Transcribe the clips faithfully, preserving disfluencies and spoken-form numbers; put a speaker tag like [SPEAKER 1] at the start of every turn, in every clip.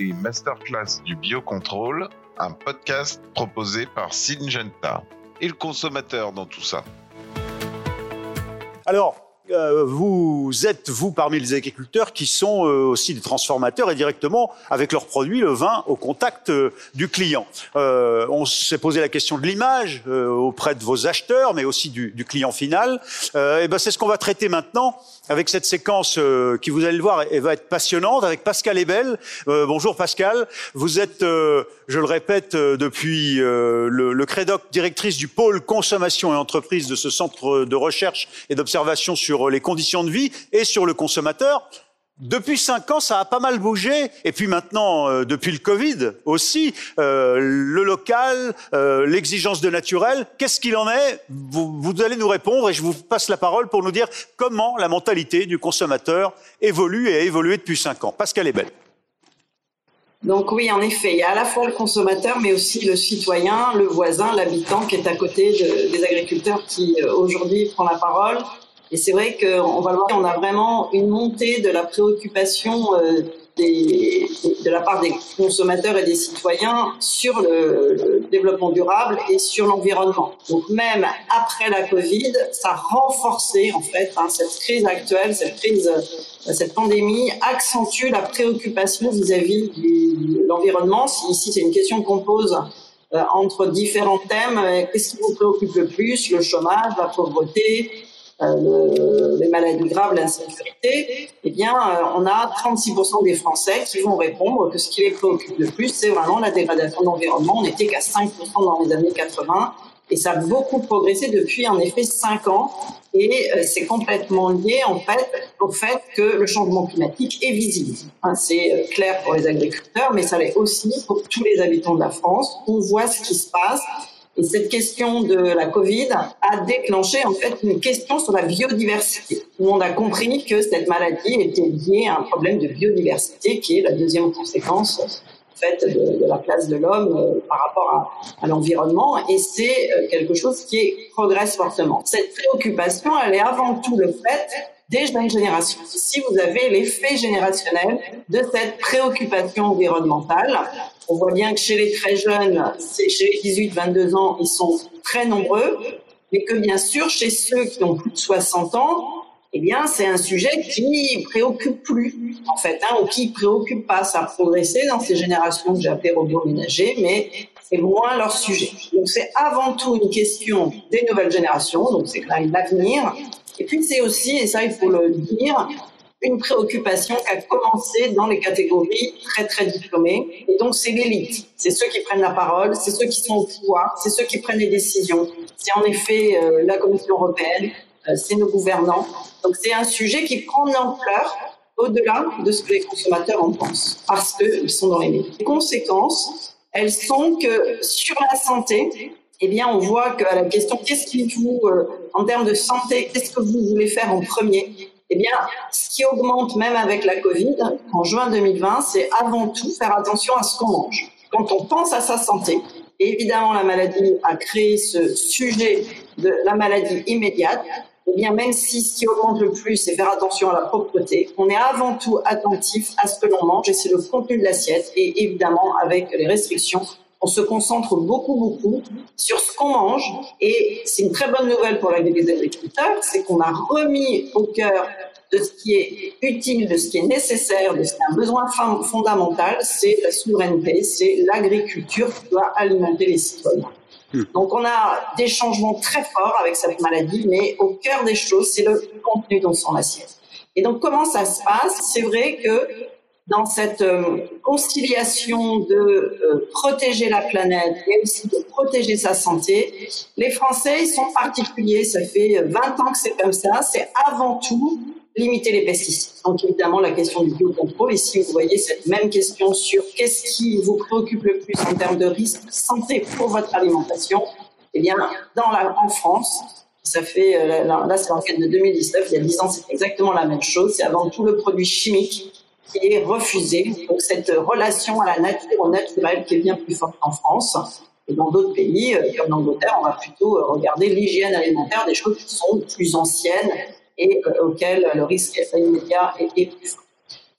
[SPEAKER 1] écoutez Masterclass du Biocontrôle, un podcast proposé par Syngenta. Et le consommateur dans tout ça.
[SPEAKER 2] Alors, euh, vous êtes, vous, parmi les agriculteurs qui sont euh, aussi des transformateurs et directement, avec leurs produits, le vin au contact euh, du client. Euh, on s'est posé la question de l'image euh, auprès de vos acheteurs, mais aussi du, du client final. Euh, et ben, c'est ce qu'on va traiter maintenant avec cette séquence euh, qui, vous allez le voir, elle va être passionnante, avec Pascale Ebel. Euh, bonjour Pascale, vous êtes, euh, je le répète, euh, depuis euh, le, le Crédoc, directrice du pôle consommation et entreprise de ce centre de recherche et d'observation sur les conditions de vie et sur le consommateur. Depuis cinq ans, ça a pas mal bougé. Et puis maintenant, euh, depuis le Covid aussi, euh, le local, euh, l'exigence de naturel, qu'est-ce qu'il en est ? vous, vous allez nous répondre et je vous passe la parole pour nous dire comment la mentalité du consommateur évolue et a évolué depuis cinq ans. Pascale Ebel.
[SPEAKER 3] Donc oui, en effet, il y a à la fois le consommateur, mais aussi le citoyen, le voisin, l'habitant qui est à côté de, des agriculteurs qui euh, aujourd'hui prend la parole. Et c'est vrai qu'on va le voir, on a vraiment une montée de la préoccupation euh, des, de la part des consommateurs et des citoyens sur le, le développement durable et sur l'environnement. Donc même après la Covid, ça a renforcé en fait hein, cette crise actuelle, cette crise, cette pandémie accentue la préoccupation vis-à-vis de l'environnement. Si ici c'est une question qu'on pose euh, entre différents thèmes, euh, qu'est-ce qui vous préoccupe le plus ? Le chômage, la pauvreté, Euh, le, les maladies graves, l'insécurité, eh bien, euh, on a trente-six pour cent des Français qui vont répondre que ce qui les préoccupe le plus, c'est vraiment la dégradation de l'environnement. On n'était qu'à cinq pour cent dans les années quatre-vingts et ça a beaucoup progressé depuis, en effet, cinq ans. Et euh, c'est complètement lié, en fait, au fait que le changement climatique est visible. Hein, c'est euh, clair pour les agriculteurs, mais ça l'est aussi pour tous les habitants de la France. On voit ce qui se passe. Et cette question de la Covid a déclenché en fait une question sur la biodiversité. Tout le monde a compris que cette maladie était liée à un problème de biodiversité qui est la deuxième conséquence en fait, de, de la place de l'homme euh, par rapport à, à l'environnement. Et c'est euh, quelque chose qui est, progresse fortement. Cette préoccupation, elle est avant tout le fait des jeunes générations. Ici, vous avez l'effet générationnel de cette préoccupation environnementale. On voit bien que chez les très jeunes, chez les dix-huit à vingt-deux ans, ils sont très nombreux, mais que bien sûr, chez ceux qui ont plus de soixante ans, eh bien, c'est un sujet qui préoccupe plus, en fait, hein, ou qui préoccupe pas. Ça a progressé dans ces générations que j'ai appelées robots-ménagers, mais c'est moins leur sujet. Donc, c'est avant tout une question des nouvelles générations, donc c'est quand même l'avenir. Et puis, c'est aussi, et ça, il faut le dire, une préoccupation qui a commencé dans les catégories très, très diplômées. Et donc, c'est l'élite. C'est ceux qui prennent la parole, c'est ceux qui sont au pouvoir, c'est ceux qui prennent les décisions. C'est en effet euh, la Commission européenne, euh, c'est nos gouvernants. Donc, c'est un sujet qui prend de l'ampleur au-delà de ce que les consommateurs en pensent, parce qu'ils sont dans les médias. Les conséquences, elles sont que sur la santé, eh bien, on voit qu'à la question « qu'est-ce qui vous, euh, en termes de santé, qu'est-ce que vous voulez faire en premier ?» Eh bien, ce qui augmente même avec la Covid, en juin deux mille vingt, c'est avant tout faire attention à ce qu'on mange. Quand on pense à sa santé, et évidemment la maladie a créé ce sujet de la maladie immédiate, eh bien même si ce qui augmente le plus, c'est faire attention à la propreté, on est avant tout attentif à ce que l'on mange et c'est le contenu de l'assiette. Et évidemment, avec les restrictions, on se concentre beaucoup, beaucoup sur ce qu'on mange. Et c'est une très bonne nouvelle pour les agriculteurs, c'est qu'on a remis au cœur de ce qui est utile, de ce qui est nécessaire, de ce qui est un besoin fondamental, c'est la souveraineté, c'est l'agriculture qui doit alimenter les citoyens. Donc on a des changements très forts avec cette maladie, mais au cœur des choses, c'est le contenu dans son assiette. Et donc comment ça se passe ? C'est vrai que dans cette euh, conciliation de euh, protéger la planète et aussi de protéger sa santé, les Français, ils sont particuliers. Ça fait vingt ans que c'est comme ça. C'est avant tout limiter les pesticides. Donc évidemment, la question du biocontrôle. Ici, vous voyez cette même question sur qu'est-ce qui vous préoccupe le plus en termes de risque de santé pour votre alimentation. Eh bien, dans la, en France, ça fait, là, c'est l'enquête de deux mille dix-neuf. Il y a dix ans, c'est exactement la même chose. C'est avant tout le produit chimique qui est refusé. Donc cette relation à la nature, au naturel, qui est bien plus forte en France. Et dans d'autres pays, comme l'Angleterre, on va plutôt regarder l'hygiène alimentaire, des choses qui sont plus anciennes et auxquelles le risque immédiat est plus fort.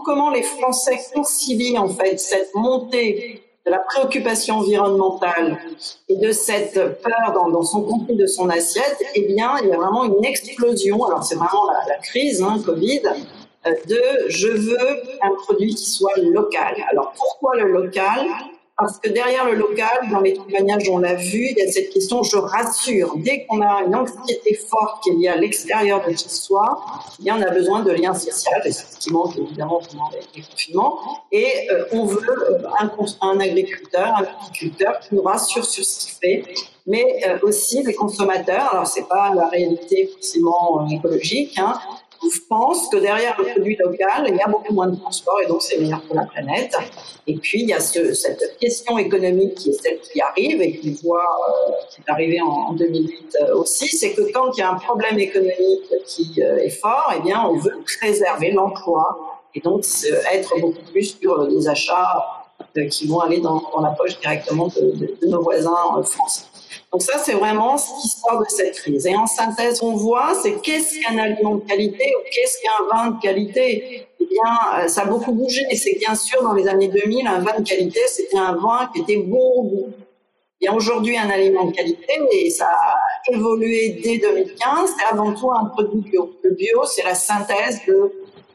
[SPEAKER 3] comment les Français concilient en fait cette montée de la préoccupation environnementale et de cette peur dans, dans son contenu de son assiette, eh bien, il y a vraiment une explosion. Alors, c'est vraiment la, la crise, hein, Covid, euh, de je veux un produit qui soit local. Alors, pourquoi le local ? Parce que derrière le local, dans les témoignages, on l'a vu, il y a cette question, je rassure. Dès qu'on a une anxiété forte qui est liée à l'extérieur de chez soi, eh bien, on a besoin de liens sociaux, et c'est ce qui manque évidemment pendant les confinements. Et euh, on veut un, un agriculteur, un viticulteur qui nous rassure sur ce qu'il fait, mais euh, aussi les consommateurs. Alors, c'est pas la réalité forcément euh, écologique, hein. Je pense que derrière le produit local, il y a beaucoup moins de transport et donc c'est meilleur pour la planète. Et puis, il y a ce, cette question économique qui est celle qui arrive et qui, voit, euh, qui est arrivée en, en deux mille huit euh, aussi, c'est que quand il y a un problème économique qui euh, est fort, eh bien, on veut préserver l'emploi et donc être beaucoup plus sur des achats euh, qui vont aller dans, dans la poche directement de, de, de nos voisins euh, français. Donc ça, c'est vraiment ce qui sort de cette crise. Et en synthèse, on voit, c'est qu'est-ce qu'un aliment de qualité ou qu'est-ce qu'un vin de qualité ? Eh bien, ça a beaucoup bougé. Et c'est bien sûr, dans les années deux mille, un vin de qualité, c'était un vin qui était bon au goût. Et aujourd'hui, un aliment de qualité, et ça a évolué dès deux mille quinze, c'est avant tout un produit bio. Le bio, c'est la synthèse de,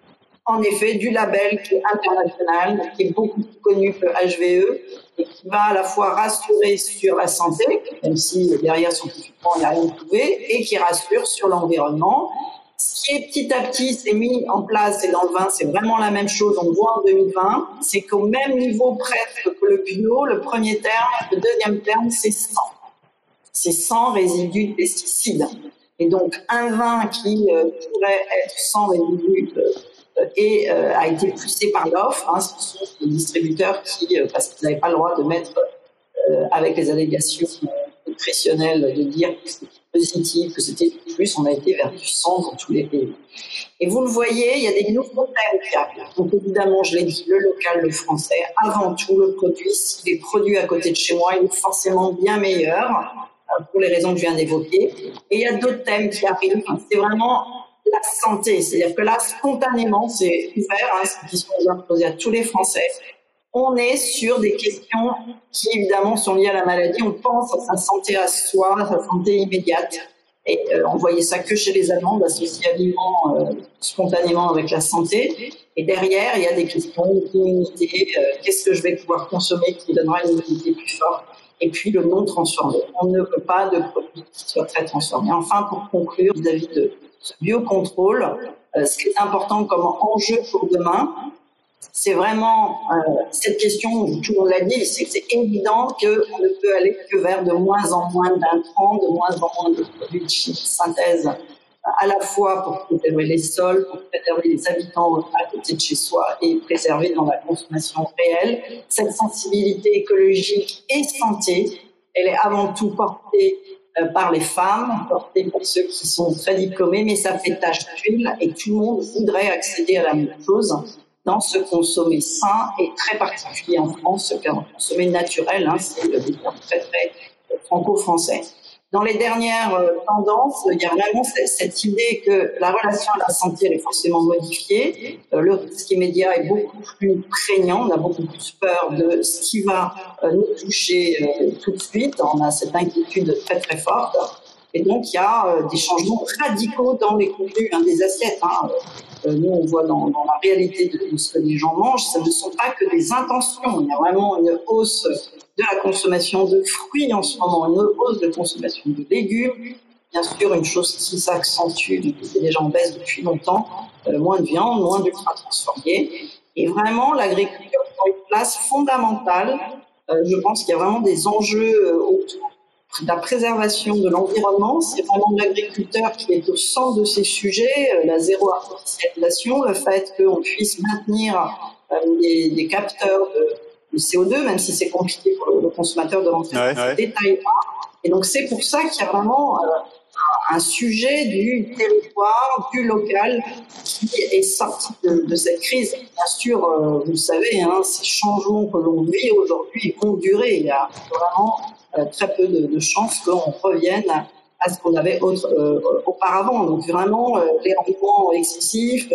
[SPEAKER 3] en effet, du label qui est international, qui est beaucoup plus connu que H V E, et qui va à la fois rassurer sur la santé, même si derrière scientifiquement il n'y a rien prouvé, et qui rassure sur l'environnement. Ce qui est petit à petit s'est mis en place, et dans le vin c'est vraiment la même chose, on le voit en deux mille vingt, c'est qu'au même niveau presque que le bio, le premier terme, le deuxième terme c'est sans. C'est sans résidus de pesticides. Et donc un vin qui euh, pourrait être sans résidus de et euh, a été poussé par l'offre. Hein, ce sont les distributeurs qui, euh, parce qu'ils n'avaient pas le droit de mettre, euh, avec les allégations nutritionnelles, de dire que c'était positif, que c'était plus, on a été vers du sang dans tous les pays. Et vous le voyez, il y a des nouveaux thèmes qui arrivent. Donc évidemment, je l'ai dit, le local, le français, avant tout le produit. S'il est produit à côté de chez moi, il est forcément bien meilleur, euh, pour les raisons que je viens d'évoquer. Et il y a d'autres thèmes qui arrivent. C'est vraiment la santé, c'est-à-dire que là, spontanément, c'est ouvert, hein, c'est une question que je vais poser à tous les Français. On est sur des questions qui, évidemment, sont liées à la maladie. On pense à sa santé à soi, à sa santé immédiate. Et euh, on voyait ça que chez les Allemands, d'associer aliment euh, spontanément avec la santé. Et derrière, il y a des questions d'immunité. Euh, qu'est-ce que je vais pouvoir consommer qui me donnera une immunité plus forte ? Et puis le non transformé. On ne veut pas de produits qui soient très transformés. Enfin, pour conclure, vis-à-vis de ce biocontrôle, euh, ce qui est important comme enjeu pour demain, c'est vraiment euh, cette question, tout le monde l'a dit, c'est que c'est évident qu'on ne peut aller que vers de moins en moins d'intrants, de moins en moins de produits de synthèse, à la fois pour préserver les sols, pour préserver les habitants à côté de chez soi et préserver dans la consommation réelle. Cette sensibilité écologique et santé, elle est avant tout portée par les femmes, portée par ceux qui sont très diplômés, mais ça fait tache d'huile et tout le monde voudrait accéder à la même chose dans ce consommer sain et très particulier en France, ce consommer naturel, hein, c'est le terme très très franco-français. Dans les dernières euh, tendances, il y a vraiment cette, cette idée que la relation à la santé elle est forcément modifiée. Euh, le risque immédiat est beaucoup plus prégnant. On a beaucoup plus peur de ce qui va euh, nous toucher euh, tout de suite. On a cette inquiétude très très forte. Et donc, il y a euh, des changements radicaux dans les contenus hein, des assiettes. Hein. Euh, nous, on voit dans, dans la réalité de, de ce que les gens mangent, ça ne sont pas que des intentions. Il y a vraiment une hausse de la consommation de fruits en ce moment, une hausse de consommation de légumes. Bien sûr, une chose qui s'accentue, qui est déjà en baisse depuis longtemps, euh, moins de viande, moins d'ultra-transformés. Et vraiment, l'agriculture prend une place fondamentale. Euh, je pense qu'il y a vraiment des enjeux euh, autour de la préservation de l'environnement. C'est vraiment l'agriculteur qui est au centre de ces sujets, euh, la zéro artificialisation, le fait qu'on puisse maintenir euh, des, des capteurs de le C O deux, même si c'est compliqué pour le, le consommateur de rentrer
[SPEAKER 2] ouais,
[SPEAKER 3] dans
[SPEAKER 2] ouais.
[SPEAKER 3] ces détails-là. Et donc, c'est pour ça qu'il y a vraiment euh, un sujet du territoire, du local, qui est sorti de, de cette crise. Bien sûr, euh, vous le savez, hein, ces changements que l'on vit aujourd'hui vont durer. Il y a vraiment euh, très peu de, de chances qu'on revienne à, à ce qu'on avait autre, euh, auparavant. Donc, vraiment, euh, les rendements excessifs, euh,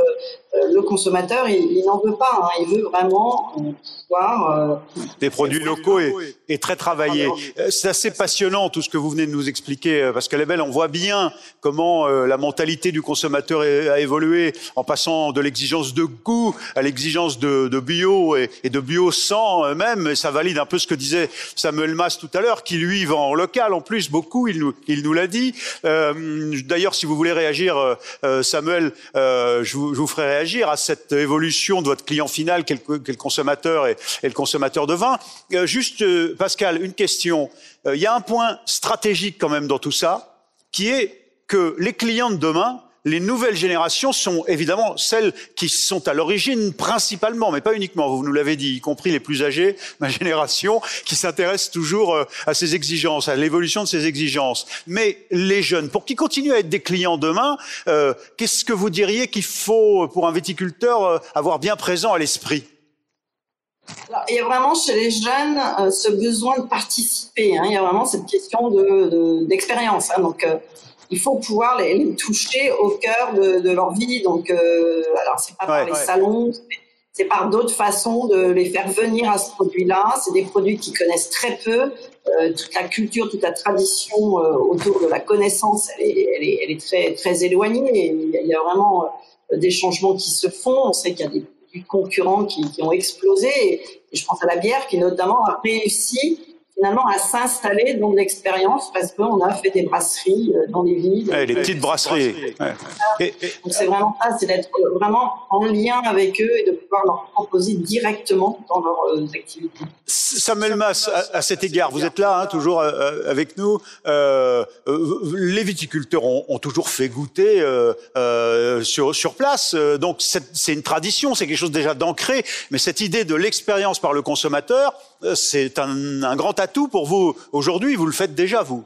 [SPEAKER 3] euh, le consommateur, il, il n'en veut pas. Hein. Il veut vraiment euh, pouvoir... Euh,
[SPEAKER 2] des produits locaux et, et très travaillés. C'est assez passionnant tout ce que vous venez de nous expliquer, parce qu'à la belle, on voit bien comment euh, la mentalité du consommateur a évolué en passant de l'exigence de goût à l'exigence de, de bio et, et de bio sans même. Et ça valide un peu ce que disait Samuel Mas tout à l'heure, qui lui vend en local en plus beaucoup, il nous, il nous l'a dit. Euh, d'ailleurs, si vous voulez réagir, euh, Samuel, euh, je, vous, je vous ferai réagir à cette évolution de votre client final, quel, quel consommateur et, et le consommateur de vin. Euh, juste, euh, Pascal, une question. Il euh, y a un point stratégique quand même dans tout ça, qui est que les clients de demain, les nouvelles générations sont évidemment celles qui sont à l'origine principalement, mais pas uniquement, vous nous l'avez dit, y compris les plus âgés, ma génération, qui s'intéressent toujours euh, à ces exigences, à l'évolution de ces exigences. Mais les jeunes, pour qu'ils continuent à être des clients demain, euh, qu'est-ce que vous diriez qu'il faut, pour un viticulteur, euh, avoir bien présent à l'esprit ?
[SPEAKER 3] Alors, il y a vraiment chez les jeunes euh, ce besoin de participer. Hein. Il y a vraiment cette question de, de, d'expérience. Hein. Donc, euh, il faut pouvoir les, les toucher au cœur de, de leur vie. Donc, euh, alors c'est pas par ouais, les ouais. salons, c'est par d'autres façons de les faire venir à ce produit-là. C'est des produits qu'ils connaissent très peu. Euh, toute la culture, toute la tradition euh, autour de la connaissance, elle est, elle est, elle est très, très éloignée. Et il y a vraiment euh, des changements qui se font. On sait qu'il y a des concurrents qui, qui ont explosé. Et, et je pense à la bière qui notamment a réussi finalement à s'installer dans l'expérience parce qu'on a fait des brasseries dans les villes.
[SPEAKER 2] Ouais, les petites brasseries. Ouais.
[SPEAKER 3] Et, donc c'est vraiment ça, c'est d'être vraiment en lien avec eux et de pouvoir leur proposer directement dans leurs euh, activités.
[SPEAKER 2] Samuel Mas, à, à cet égard, vous êtes là, hein, toujours euh, avec nous. Euh, euh, les viticulteurs ont, ont toujours fait goûter euh, euh, sur, sur place. Donc c'est, c'est une tradition, c'est quelque chose déjà d'ancré. Mais cette idée de l'expérience par le consommateur, c'est un, un grand atout pour vous aujourd'hui, vous le faites déjà, vous.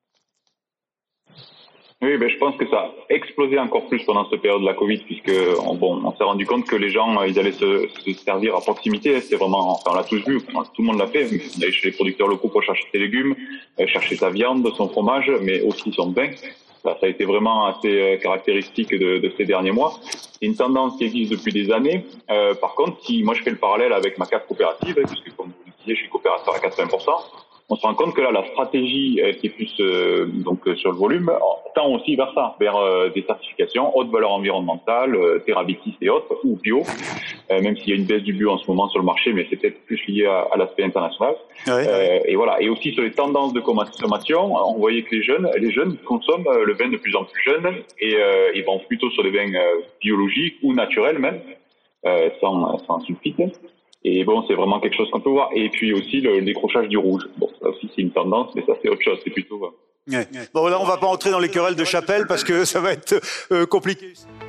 [SPEAKER 4] Oui, ben, je pense que ça a explosé encore plus pendant cette période de la Covid, puisque on, bon, on s'est rendu compte que les gens, ils allaient se, se servir à proximité. C'est vraiment, enfin, on l'a tous vu, tout le monde l'a fait. On allait chez les producteurs locaux pour chercher ses légumes, chercher sa viande, son fromage, mais aussi son pain. Ça, ça a été vraiment assez caractéristique de, de ces derniers mois. C'est une tendance qui existe depuis des années. Euh, par contre, si moi je fais le parallèle avec ma carte coopérative, puisque comme vous le disiez, je suis coopérateur à quatre-vingts pour cent, on se rend compte que là, la stratégie euh, qui est plus euh, donc euh, sur le volume tend aussi vers ça, vers euh, des certifications haute valeur environnementale, euh, Terravitis et autres, ou bio, euh, même s'il y a une baisse du bio en ce moment sur le marché, mais c'est peut-être plus lié à, à l'aspect international. Ouais. Euh, et voilà. Et aussi sur les tendances de consommation, on voyait que les jeunes, les jeunes consomment le vin de plus en plus jeune et euh, ils vont plutôt sur des vins euh, biologiques ou naturels même, euh, sans, sans sulfite. Et bon, c'est vraiment quelque chose qu'on peut voir. Et puis aussi le décrochage du rouge. Bon, ça aussi c'est une tendance, mais ça c'est autre chose. C'est plutôt.
[SPEAKER 2] Ouais. Ouais. Bon, là on va pas entrer dans les querelles de chapelle parce que ça va être euh, compliqué.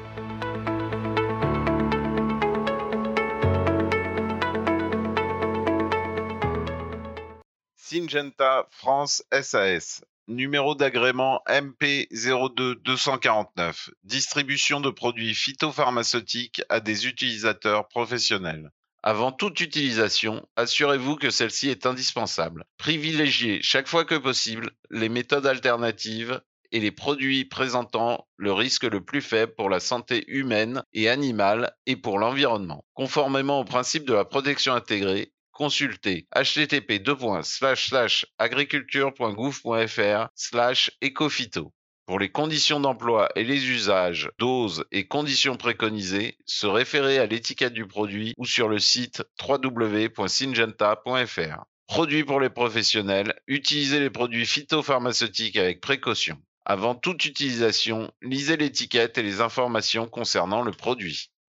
[SPEAKER 1] Syngenta France S A S. Numéro d'agrément M P zéro deux deux cent quarante-neuf. Distribution de produits phytopharmaceutiques à des utilisateurs professionnels. Avant toute utilisation, assurez-vous que celle-ci est indispensable. Privilégiez chaque fois que possible les méthodes alternatives et les produits présentant le risque le plus faible pour la santé humaine et animale et pour l'environnement. Conformément au principe de la protection intégrée, consultez h t t p deux points slash slash agriculture point gouv point f r slash ecophyto. Pour les conditions d'emploi et les usages, doses et conditions préconisées, se référer à l'étiquette du produit ou sur le site w w w point syngenta point f r. Produits pour les professionnels, utilisez les produits phytopharmaceutiques avec précaution. Avant toute utilisation, lisez l'étiquette et les informations concernant le produit.